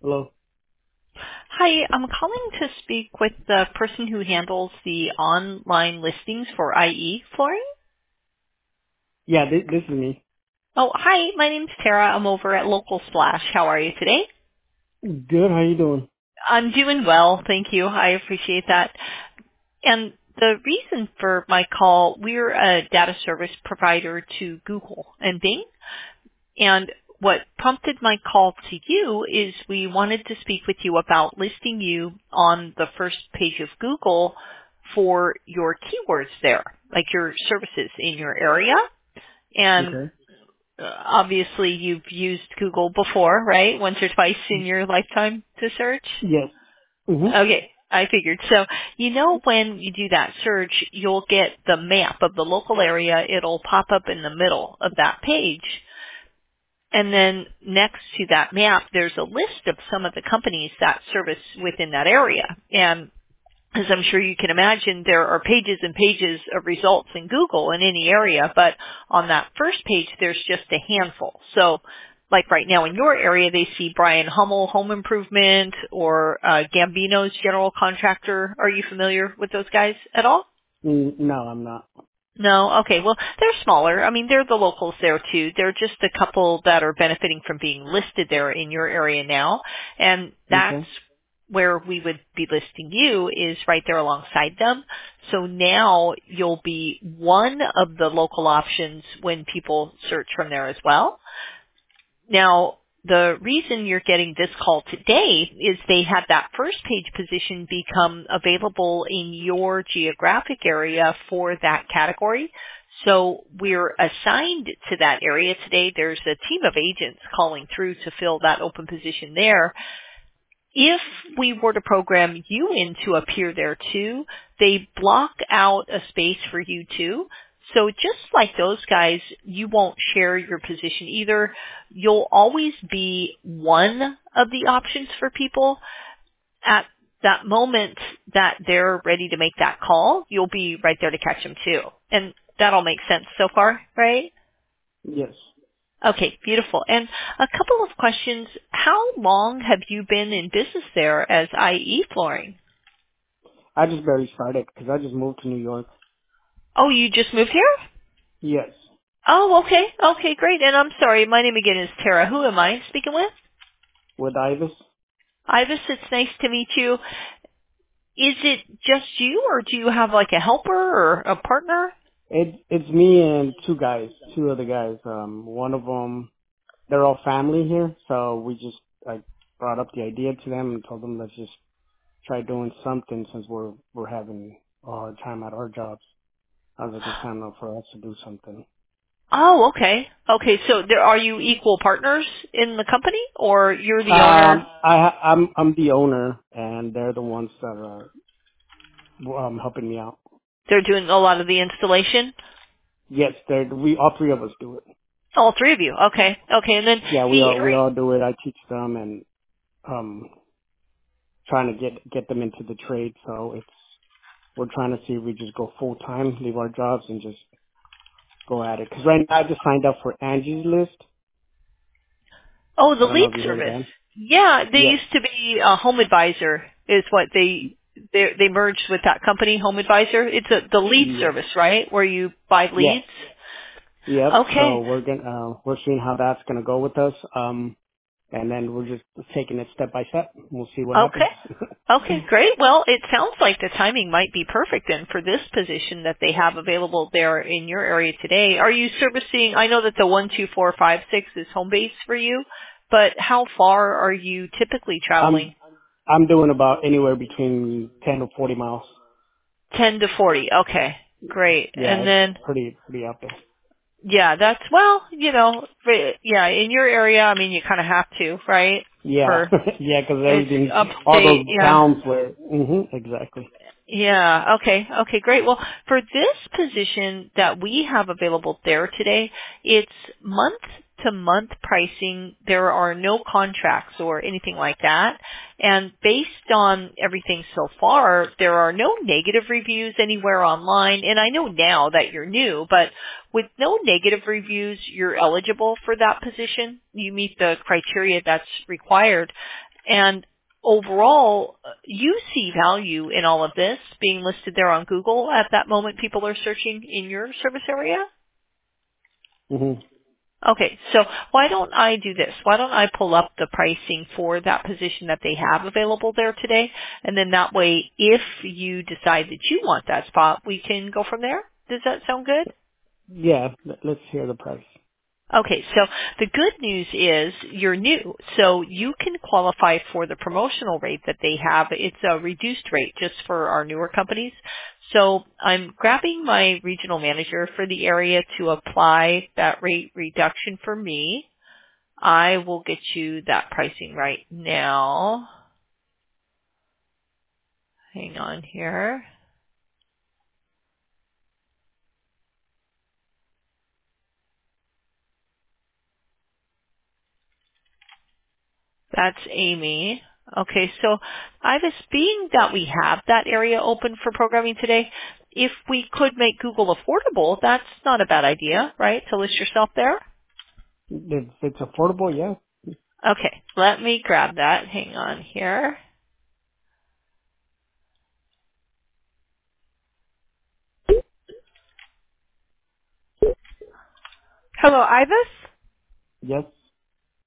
Hello? Hi, I'm calling to speak with the person who handles the online listings for IE flooring. Yeah, this is me. Oh, hi, my name's Tara. I'm over at Local Splash. How are you today? Good, how you doing? I'm doing well, thank you. I appreciate that. And the reason for my call, we're a data service provider to Google and Bing. And what prompted my call to you is we wanted to speak with you about listing you on the first page of Google for your keywords there, like your services in your area. And Okay. obviously you've used Google before, right? Once or twice in your lifetime to search? Yes. Mm-hmm. Okay, I figured. So, when you do that search, you'll get the map of the local area. It'll pop up in the middle of that page. And then next to that map, there's a list of some of the companies that service within that area. And as I'm sure you can imagine, there are pages and pages of results in Google in any area, but on that first page, there's just a handful. So, like right now in your area, they see Brian Hummel Home Improvement or Gambino's General Contractor. Are you familiar with those guys at all? No, I'm not. No? Okay. Well, they're smaller. I mean, they're the locals there too. They're just a couple that are benefiting from being listed there in your area now. And that's Okay. where we would be listing you is right there alongside them. So now you'll be one of the local options when people search from there as well. Now, the reason you're getting this call today is they had that first page position become available in your geographic area for that category. So we're assigned to that area today. There's a team of agents calling through to fill that open position there. If we were to program you in to appear there too, they block out a space for you too. So just like those guys, you won't share your position either. You'll always be one of the options for people. At that moment that they're ready to make that call, you'll be right there to catch them too. And that'll make sense so far, right? Yes. Okay, beautiful. And a couple of questions. How long have you been in business there as IE Flooring? I just barely started because I just moved to New York. Oh, you just moved here? Yes. Oh, okay. Okay, great. And I'm sorry, my name again is Tara. Who am I speaking with? With Ibis? Ivis, it's nice to meet you. Is it just you or do you have like a helper or a partner? It's me and two other guys. One of them, they're all family here, so I brought up the idea to them and told them let's just try doing something since we're having a hard time at our jobs. I was like, it's time now for us to do something. Oh, okay. Okay, so are you equal partners in the company or you're the owner? I'm the owner, and they're the ones that are helping me out. They're doing a lot of the installation? Yes, we all three of us do it. All three of you. Okay. Okay. And then Yeah, we the all we area. all do it. I teach them and um trying to get them into the trade. So we're trying to see if we just go full time, leave our jobs, and just go at it. Because right now I just signed up for Angie's List. Oh, the I don't know lead if you heard of service. them. Yeah, they Yes. used to be Home Advisor is what they merged with that company, Home Advisor. It's the lead Yes. service, right? Where you buy Yes. leads. Yep. So Okay. we're seeing how that's gonna go with us. And then we're just taking it step by step. We'll see what Okay. happens. Okay, great. Well, it sounds like the timing might be perfect then for this position that they have available there in your area today. Are you servicing, I know that the 12456 is home base for you, but how far are you typically traveling? I'm I'm doing about anywhere between 10 to 40 miles. 10 to 40. Okay, great. Yeah, And it's then, pretty out there. yeah, that's, well, yeah, in your area, I mean, you kind of have to, right? Yeah, For, yeah, because it's everything, all upstate, those yeah. towns where, exactly. Yeah. Okay. Okay. Great. Well, for this position that we have available there today, it's month to month pricing. There are no contracts or anything like that. And based on everything so far, there are no negative reviews anywhere online. And I know now that you're new, but with no negative reviews, you're eligible for that position. You meet the criteria that's required. And overall, you see value in all of this being listed there on Google at that moment people are searching in your service area? Mhm. Okay, so why don't I do this? Why don't I pull up the pricing for that position that they have available there today? And then that way, if you decide that you want that spot, we can go from there. Does that sound good? Yeah. Let's hear the price. Okay, so the good news is you're new, so you can qualify for the promotional rate that they have. It's a reduced rate just for our newer companies. So I'm grabbing my regional manager for the area to apply that rate reduction for me. I will get you that pricing right now. Hang on here. That's Amy. Okay, so Ivis, being that we have that area open for programming today, if we could make Google affordable, that's not a bad idea, right? To list yourself there? If it's affordable, yeah. Okay, let me grab that. Hang on here. Hello, Ivis? Yes.